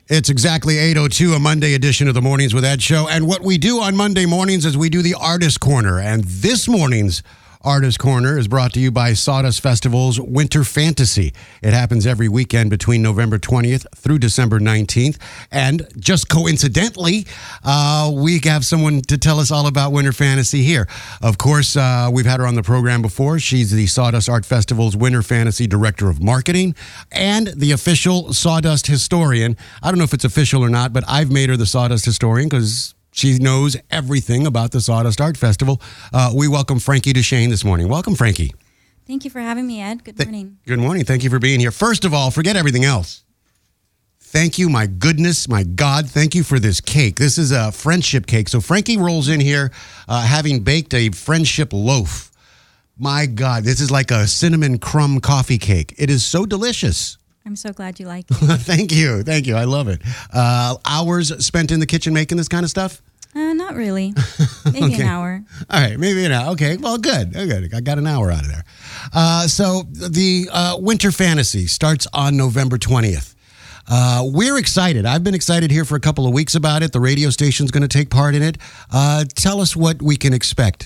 It's exactly 8:02, a Monday edition of the Mornings with Ed show. And what we do on Monday mornings is we do the Artist Corner. And this morning's Artist Corner is brought to you by Sawdust Festival's Winter Fantasy. It happens every weekend between November 20th through December 19th. And just coincidentally, we have someone to tell us all about Winter Fantasy here. Of course, we've had her on the program before. She's the Sawdust Art Festival's Winter Fantasy Director of Marketing and the official Sawdust Historian. I don't know if it's official or not, but I've made her the Sawdust Historian because she knows everything about the Sawdust Art Festival. We welcome Frankie Duchesne this morning. Welcome, Frankie. Thank you for having me, Ed. Good morning. Good morning. Thank you for being here. First of all, forget everything else. Thank you, my goodness, my God, thank you for this cake. This is a friendship cake. So Frankie rolls in here having baked a friendship loaf. My God, this is like a cinnamon crumb coffee cake. It is so delicious. I'm so glad you like it. Thank you. I love it. Hours spent in the kitchen making this kind of stuff? Not really. Maybe an hour. All right, maybe an hour. Okay, well, good. I got an hour out of there. So the Winter Fantasy starts on November 20th. We're excited. I've been excited here for a couple of weeks about it. The radio station's going to take part in it. Tell us what we can expect.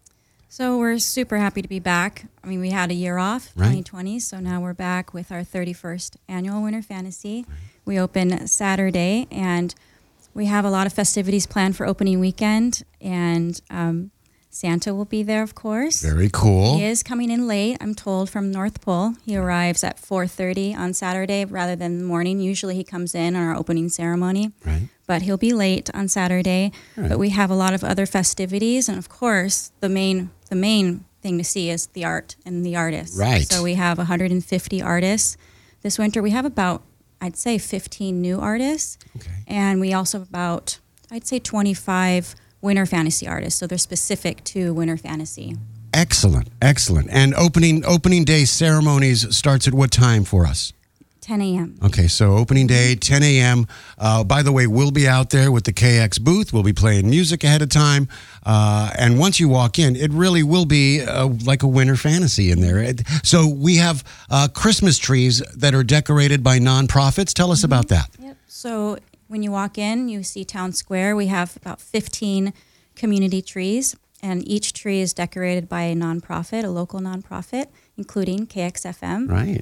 So we're super happy to be back. I mean, we had a year off, 2020, so now we're back with our 31st annual Winter Fantasy. We open Saturday, and we have a lot of festivities planned for opening weekend, and Santa will be there, of course. Very cool. He is coming in late, I'm told, from North Pole. He arrives at 4:30 on Saturday rather than the morning. Usually he comes in on our opening ceremony. Right. But he'll be late on Saturday. Right. But we have a lot of other festivities, and of course, the main thing to see is the art and the artists. Right. So we have 150 artists this winter. We have about, I'd say, 15 new artists. Okay. And we also have about, I'd say, 25 Winter Fantasy artists. So they're specific to Winter Fantasy. Excellent. And opening day ceremonies starts at what time for us? 10 a.m. Okay, so opening day, 10 a.m. By the way, we'll be out there with the KX booth. We'll be playing music ahead of time. And once you walk in, it really will be like a Winter Fantasy in there. So we have Christmas trees that are decorated by nonprofits. Tell us about that. Yep. So when you walk in, you see Town Square. We have about 15 community trees, and each tree is decorated by a nonprofit, a local nonprofit, including KXFM. Right.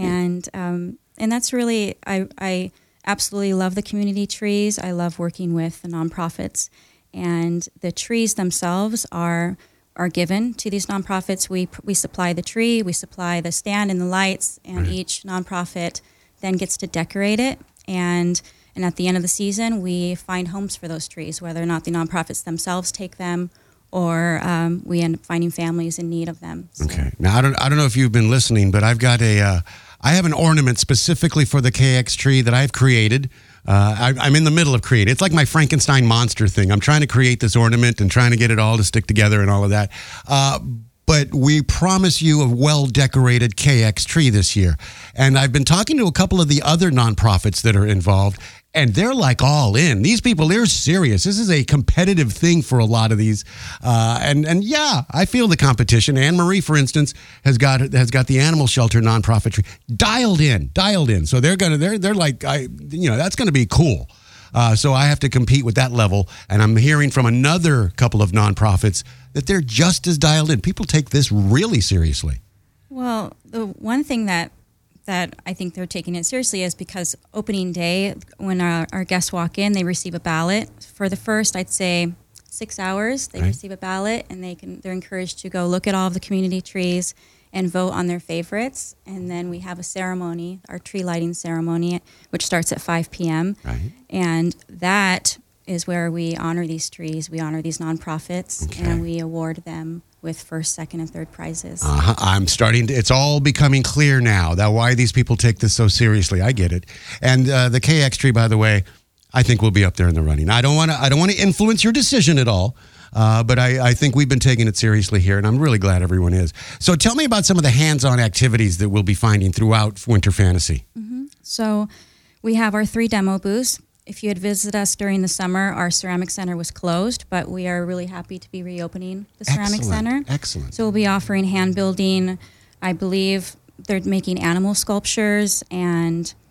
And that's really, I absolutely love the community trees. I love working with the nonprofits. And the trees themselves are given to these nonprofits. We supply the tree, we supply the stand and the lights, and each nonprofit then gets to decorate it. And at the end of the season, we find homes for those trees, whether or not the nonprofits themselves take them or we end up finding families in need of them. So. Okay. Now, I don't know if you've been listening, but I've got I have an ornament specifically for the KX tree that I've created. I'm in the middle of creating. It's like my Frankenstein monster thing. I'm trying to create this ornament and trying to get it all to stick together and all of that. But we promise you a well-decorated KX tree this year. And I've been talking to a couple of the other nonprofits that are involved, and they're like all in. These people, they're serious. This is a competitive thing for a lot of these. And yeah, I feel the competition. Anne Marie, for instance, has got the animal shelter nonprofit tree dialed in. So they're like, that's going to be cool. So I have to compete with that level. And I'm hearing from another couple of nonprofits that they're just as dialed in. People take this really seriously. Well, the one thing that I think they're taking it seriously is because opening day, when our guests walk in, they receive a ballot. For the first, I'd say, 6 hours, they receive a ballot, and they're encouraged to go look at all of the community trees and vote on their favorites. And then we have a ceremony, our tree lighting ceremony, which starts at 5 p.m. Right. And that is where we honor these trees, we honor these nonprofits, and we award them with first, second, and third prizes. It's all becoming clear now that why these people take this so seriously. I get it. And the KX tree, by the way, I think will be up there in the running. I don't want to influence your decision at all. But I think we've been taking it seriously here, and I'm really glad everyone is. So tell me about some of the hands-on activities that we'll be finding throughout Winter Fantasy. Mm-hmm. So we have our 3 demo booths. If you had visited us during the summer, our ceramic center was closed, but we are really happy to be reopening the ceramic center. Excellent. So we'll be offering hand building. I believe they're making animal sculptures and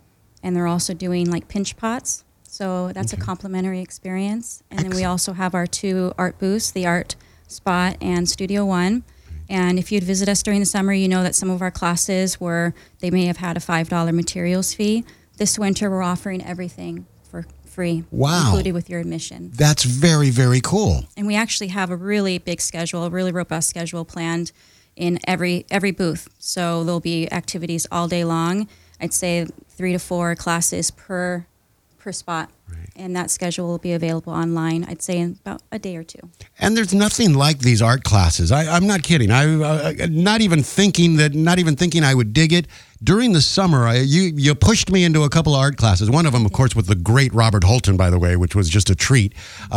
and they're also doing like pinch pots. So that's a complimentary experience. And then we also have our 2 art booths, the Art Spot and Studio One. And if you'd visit us during the summer, you know that some of our classes they may have had a $5 materials fee. This winter, we're offering everything for free, included with your admission. That's very, very cool. And we actually have a really big schedule, a really robust schedule planned in every booth. So there'll be activities all day long. I'd say 3 to 4 classes per spot. Right. And that schedule will be available online, I'd say, in about a day or 2. And there's nothing like these art classes. I'm not kidding. Not even thinking I would dig it. During the summer, you pushed me into a couple of art classes. One of them, of course, with the great Robert Holton, by the way, which was just a treat.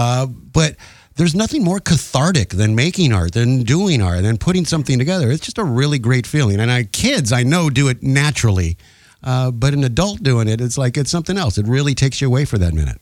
But there's nothing more cathartic than making art, than doing art, than putting something together. It's just a really great feeling. And kids, I know, do it naturally. But an adult doing it, it's something else. It really takes you away for that minute.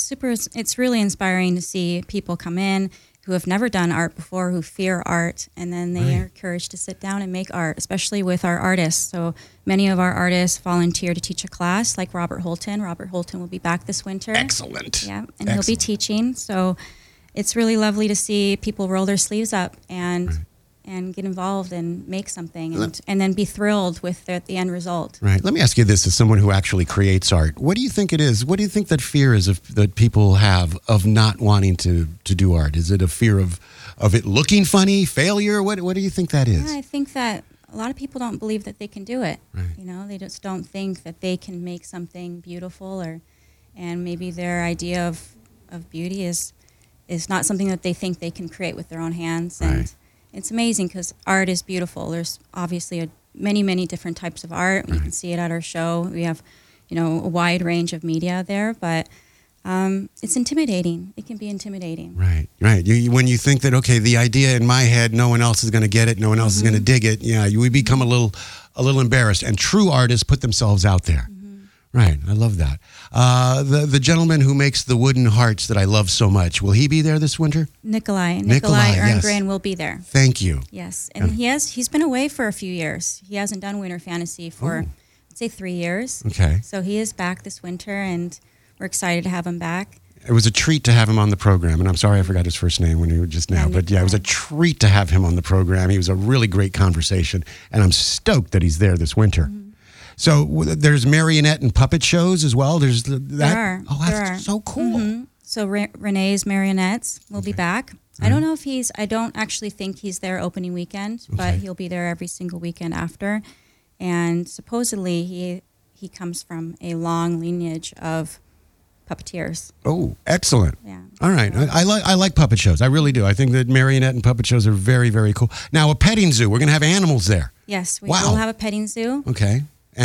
It's really inspiring to see people come in who have never done art before, who fear art, and then they are encouraged to sit down and make art, especially with our artists. So many of our artists volunteer to teach a class, like Robert Holton. Robert Holton will be back this winter. Excellent. Yeah, and he'll be teaching. So it's really lovely to see people roll their sleeves up and get involved and make something and then be thrilled with the end result. Right. Let me ask you this as someone who actually creates art. What do you think it is? What do you think that fear is that people have of not wanting to do art? Is it a fear of it looking funny, failure? What do you think that is? Yeah, I think that a lot of people don't believe that they can do it. Right. You know, they just don't think that they can make something beautiful and maybe their idea of beauty is not something that they think they can create with their own hands. And it's amazing because art is beautiful. There's obviously many, many different types of art. You can see it at our show. We have, a wide range of media there, but it's intimidating. It can be intimidating. Right. When you think that, okay, the idea in my head, no one else is going to get it, no one else is going to dig it, we become a little embarrassed. And true artists put themselves out there. Right. I love that. The gentleman who makes the wooden hearts that I love so much, will he be there this winter? Nikolai yes. Erngren will be there. Thank you. Yes. And he's been away for a few years. He hasn't done Winter Fantasy for, I'd say, 3 years. Okay. So he is back this winter, and we're excited to have him back. It was a treat to have him on the program, and I'm sorry I forgot his first name when he was just now. But it was a treat to have him on the program. He was a really great conversation, and I'm stoked that he's there this winter. So there's marionette and puppet shows as well. There are. Oh, that's so cool. So Renee's Marionettes will be back. I don't know if I don't actually think he's there opening weekend, but he'll be there every single weekend after. And supposedly he comes from a long lineage of puppeteers. Oh, excellent. Yeah. All right. I like puppet shows. I really do. I think that marionette and puppet shows are very, very cool. Now, a petting zoo. We're going to have animals there. Yes, we will have a petting zoo. Okay.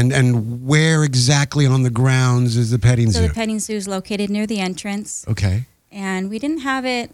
And where exactly on the grounds is the petting zoo? So the petting zoo is located near the entrance. Okay. And we didn't have it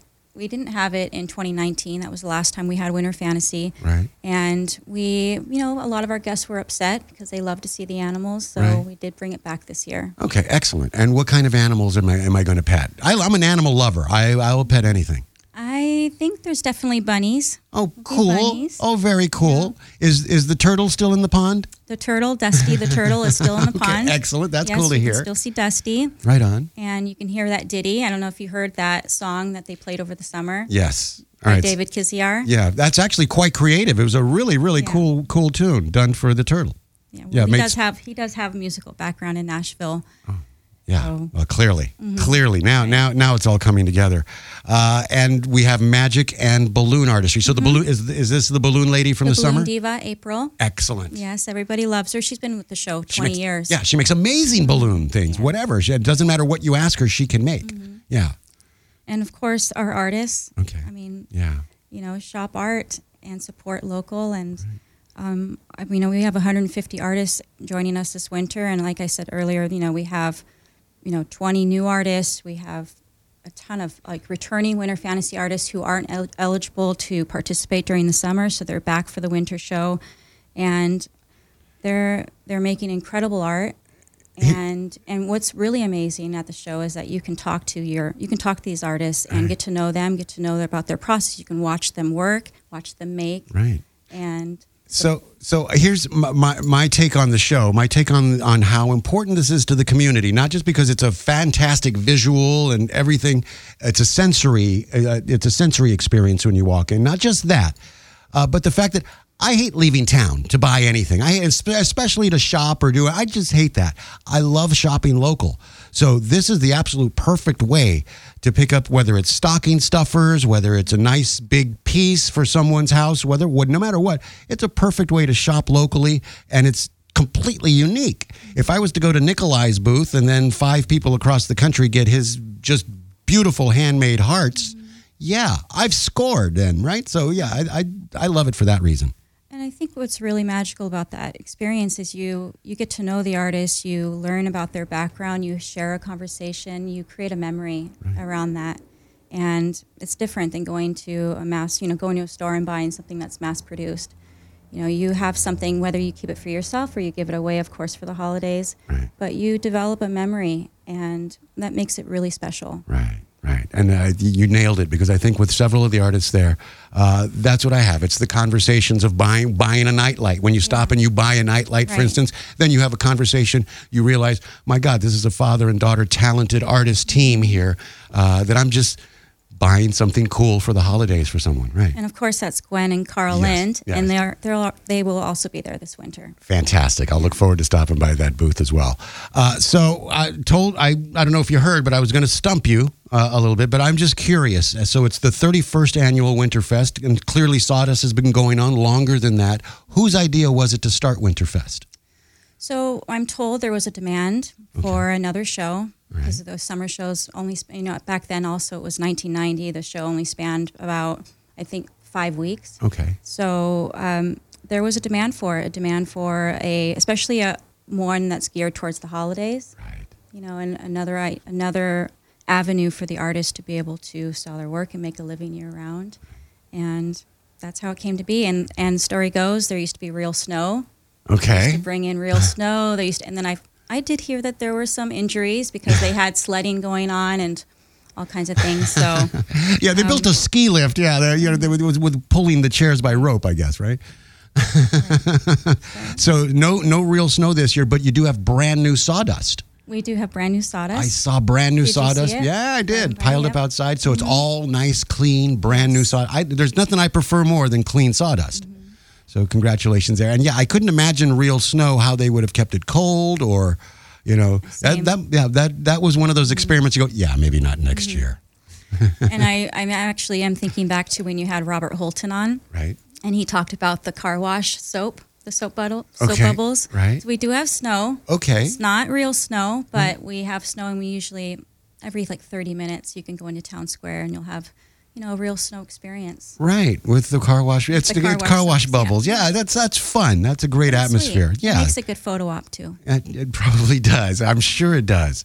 in 2019. That was the last time we had Winter Fantasy. Right. And a lot of our guests were upset because they love to see the animals. So we did bring it back this year. Okay, excellent. And what kind of animals am I going to pet? I'm an animal lover. I will pet anything. I think there's definitely bunnies. Oh, cool. Bunnies. Oh, very cool. Yeah. Is the turtle still in the pond? The turtle, Dusty the turtle, is still in the pond. Excellent. That's cool to hear. You can still see Dusty. Right on. And you can hear that ditty. I don't know if you heard that song that they played over the summer. Yes. All right. David Kiziar. Yeah, that's actually quite creative. It was a really, really cool tune done for the turtle. Yeah, well, he does have a musical background in Nashville. Oh. Yeah, well, clearly. Now it's all coming together, and we have magic and balloon artistry. So the balloon is this the balloon lady from the summer? Balloon diva, April. Excellent. Yes, everybody loves her. She's been with the show 20 years. Yeah, she makes amazing balloon things. Whatever, it doesn't matter what you ask her, she can make. Yeah. And of course, our artists. Okay. I mean, shop art and support local and. We have 150 artists joining us this winter, and like I said earlier, we have 20 new artists. We have a ton of returning Winter Fantasy artists who aren't eligible to participate during the summer, so they're back for the winter show, and they're making incredible art. And what's really amazing at the show is that you can talk to these artists and get to know them, get to know about their process. You can watch them work, watch them make, right, and So here's my take on the show. My take on how important this is to the community. Not just because it's a fantastic visual and everything. It's a sensory experience when you walk in. Not just that, but the fact that I hate leaving town to buy anything. Especially to shop or I just hate that. I love shopping local. So this is the absolute perfect way to pick up, whether it's stocking stuffers, whether it's a nice big piece for someone's house, no matter what, it's a perfect way to shop locally, and it's completely unique. If I was to go to Nikolai's booth and then 5 people across the country get his just beautiful handmade hearts, yeah, I've scored then, right? So yeah, I love it for that reason. And I think what's really magical about that experience is you get to know the artist, you learn about their background, you share a conversation, you create a memory around that. And it's different than going to going to a store and buying something that's mass produced. You have something, whether you keep it for yourself or you give it away, of course, for the holidays, but you develop a memory, and that makes it really special. Right. And you nailed it, because I think with several of the artists there, that's what I have. It's the conversations of buying a nightlight. When you stop and you buy a nightlight, for instance, then you have a conversation. You realize, my God, this is a father and daughter talented artist team here, that I'm just buying something cool for the holidays for someone, right? And of course, that's Gwen and Carl Lind, and they will also be there this winter. Fantastic! I'll look forward to stopping by that booth as well. So I don't know if you heard, but I was going to stump you a little bit, but I'm just curious. So it's the 31st annual Winterfest, and clearly Sawdust has been going on longer than that. Whose idea was it to start Winterfest? So I'm told there was a demand for another show. Because those summer shows only, back then also it was 1990. The show only spanned about, I think, 5 weeks. Okay. So there was a demand for especially one that's geared towards the holidays. Right. And another avenue for the artist to be able to sell their work and make a living year round. And that's how it came to be. And the story goes, there used to be real snow. Okay. They used to bring in real snow. And then I did hear that there were some injuries because they had sledding going on and all kinds of things. So yeah, they built a ski lift. Yeah, they with pulling the chairs by rope, I guess, right? So no real snow this year, but you do have brand new sawdust. We do have brand new sawdust. I saw brand new sawdust. You see it? Yeah, I did. Piled up outside, so it's all nice, clean, brand new sawdust. There's nothing I prefer more than clean sawdust. So congratulations there. And yeah, I couldn't imagine real snow, how they would have kept it cold, or, that was one of those experiments you go, yeah, maybe not next year. And I actually am thinking back to when you had Robert Holton on. Right. And he talked about the car wash soap, the soap bubbles. Right. So we do have snow. Okay. It's not real snow, but we have snow, and we usually, every 30 minutes, you can go into Town Square and you'll have a real snow experience. Right, with the car wash. It's car wash bubbles. Yeah, that's fun. That's a great atmosphere. Sweet. Yeah. It makes a good photo op, too. It probably does. I'm sure it does.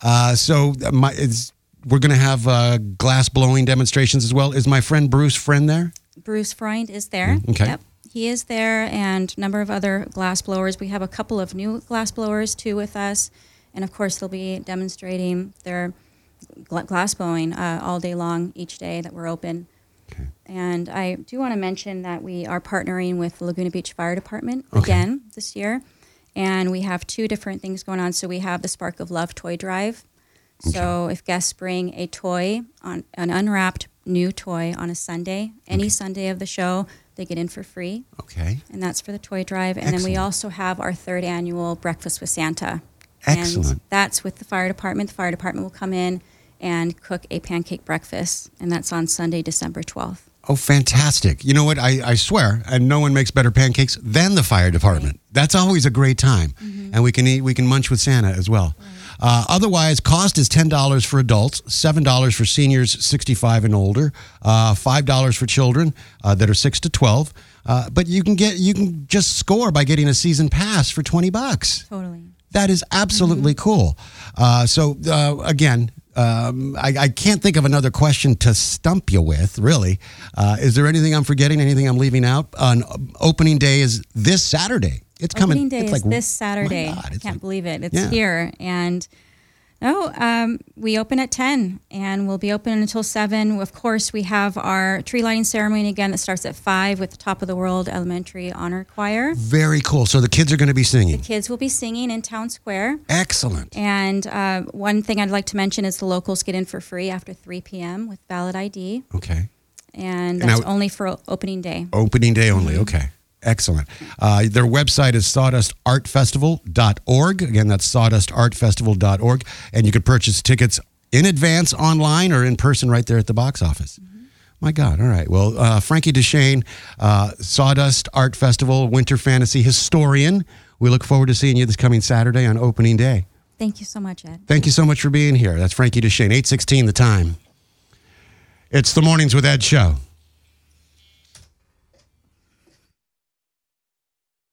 We're going to have glass blowing demonstrations as well. Is my friend Bruce Friend there? Bruce Freund is there. Okay. Yep. He is there, and a number of other glass blowers. We have a couple of new glass blowers, too, with us. And, of course, they'll be demonstrating their glass blowing all day long, each day that we're open. Okay. And I do want to mention that we are partnering with the Laguna Beach Fire Department again this year. And we have 2 different things going on. So we have the Spark of Love toy drive. Okay. So if guests bring a toy, an unwrapped new toy on a Sunday, any Sunday of the show, they get in for free. Okay. And that's for the toy drive. And then we also have our 3rd annual Breakfast with Santa. Excellent. And that's with the fire department. The fire department will come in and cook a pancake breakfast, and that's on Sunday, December 12th. Oh, fantastic. You know what? I swear, and no one makes better pancakes than the fire department. Right. That's always a great time. Mm-hmm. And we can munch with Santa as well. Right. Otherwise, cost is $10 for adults, $7 for seniors 65 and older, $5 for children that are 6 to 12. But you can just score by getting a season pass for $20. Totally. That is absolutely cool. Again, I can't think of another question to stump you with, really. Is there anything I'm forgetting, anything I'm leaving out? Opening day is this Saturday. It's coming. Opening day is this Saturday. I can't believe it. It's here. And We open at 10 and we'll be open until 7. Of course, we have our tree lighting ceremony again that starts at 5 with the Top of the World Elementary Honor Choir. Very cool. So the kids are going to be singing. The kids will be singing in Town Square. Excellent. And one thing I'd like to mention is the locals get in for free after 3 p.m. with valid ID. Okay. And that's only for opening day. Opening day only. Okay. Excellent. Their website is sawdustartfestival.org. Again, that's sawdustartfestival.org. And you can purchase tickets in advance online or in person right there at the box office. Mm-hmm. My God. All right. Well, Frankie Deshane, Sawdust Art Festival Winter Fantasy historian. We look forward to seeing you this coming Saturday on opening day. Thank you so much, Ed. Thank you so much for being here. That's Frankie Deshane, 8:16 the time. It's the Mornings with Ed show.